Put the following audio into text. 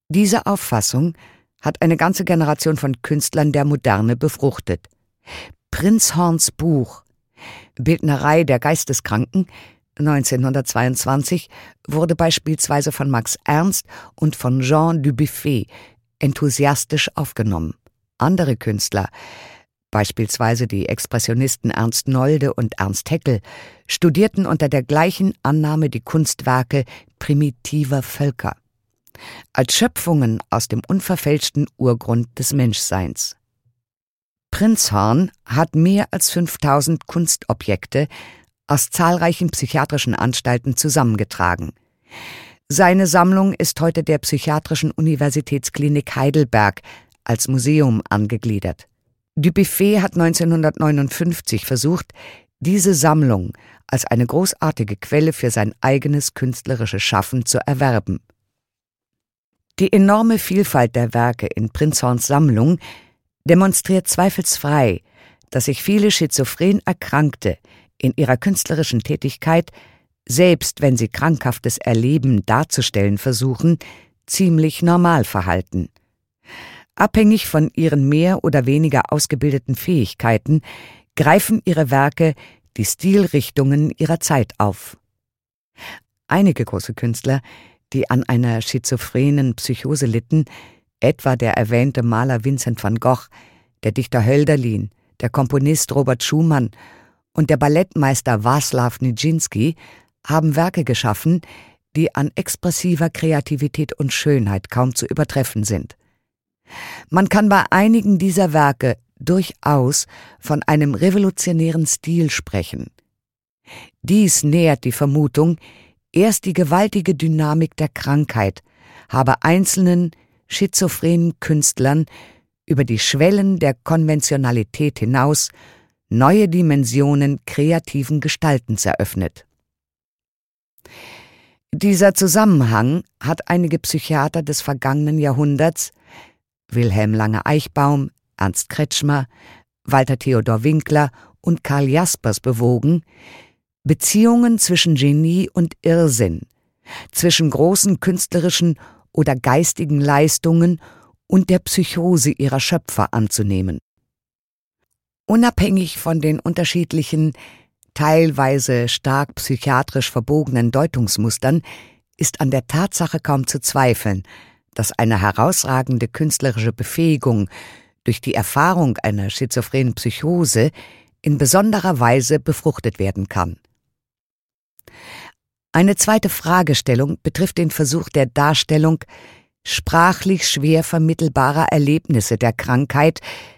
Diese Auffassung hat eine ganze Generation von Künstlern der Moderne befruchtet. Prinzhorns Buch »Bildnerei der Geisteskranken« 1922 wurde beispielsweise von Max Ernst und von Jean Dubuffet enthusiastisch aufgenommen. Andere Künstler, beispielsweise die Expressionisten Ernst Nolde und Ernst Haeckel, studierten unter der gleichen Annahme die Kunstwerke primitiver Völker als Schöpfungen aus dem unverfälschten Urgrund des Menschseins. Prinzhorn hat mehr als 5000 Kunstobjekte aus zahlreichen psychiatrischen Anstalten zusammengetragen. Seine Sammlung ist heute der Psychiatrischen Universitätsklinik Heidelberg als Museum angegliedert. Dubuffet hat 1959 versucht, diese Sammlung als eine großartige Quelle für sein eigenes künstlerisches Schaffen zu erwerben. Die enorme Vielfalt der Werke in Prinzhorns Sammlung demonstriert zweifelsfrei, dass sich viele schizophren Erkrankte in ihrer künstlerischen Tätigkeit, selbst wenn sie krankhaftes Erleben darzustellen versuchen, ziemlich normal verhalten. Abhängig von ihren mehr oder weniger ausgebildeten Fähigkeiten greifen ihre Werke die Stilrichtungen ihrer Zeit auf. Einige große Künstler, die an einer schizophrenen Psychose litten, etwa der erwähnte Maler Vincent van Gogh, der Dichter Hölderlin, der Komponist Robert Schumann und der Ballettmeister Wacław Nijinsky, haben Werke geschaffen, die an expressiver Kreativität und Schönheit kaum zu übertreffen sind. Man kann bei einigen dieser Werke durchaus von einem revolutionären Stil sprechen. Dies nährt die Vermutung, erst die gewaltige Dynamik der Krankheit habe einzelnen schizophrenen Künstlern über die Schwellen der Konventionalität hinaus neue Dimensionen kreativen Gestaltens eröffnet. Dieser Zusammenhang hat einige Psychiater des vergangenen Jahrhunderts, Wilhelm Lange-Eichbaum, Ernst Kretschmer, Walter Theodor Winkler und Karl Jaspers bewogen, Beziehungen zwischen Genie und Irrsinn, zwischen großen künstlerischen oder geistigen Leistungen und der Psychose ihrer Schöpfer anzunehmen. Unabhängig von den unterschiedlichen, teilweise stark psychiatrisch verbogenen Deutungsmustern ist an der Tatsache kaum zu zweifeln, dass eine herausragende künstlerische Befähigung durch die Erfahrung einer schizophrenen Psychose in besonderer Weise befruchtet werden kann. Eine zweite Fragestellung betrifft den Versuch der Darstellung sprachlich schwer vermittelbarer Erlebnisse der Krankheit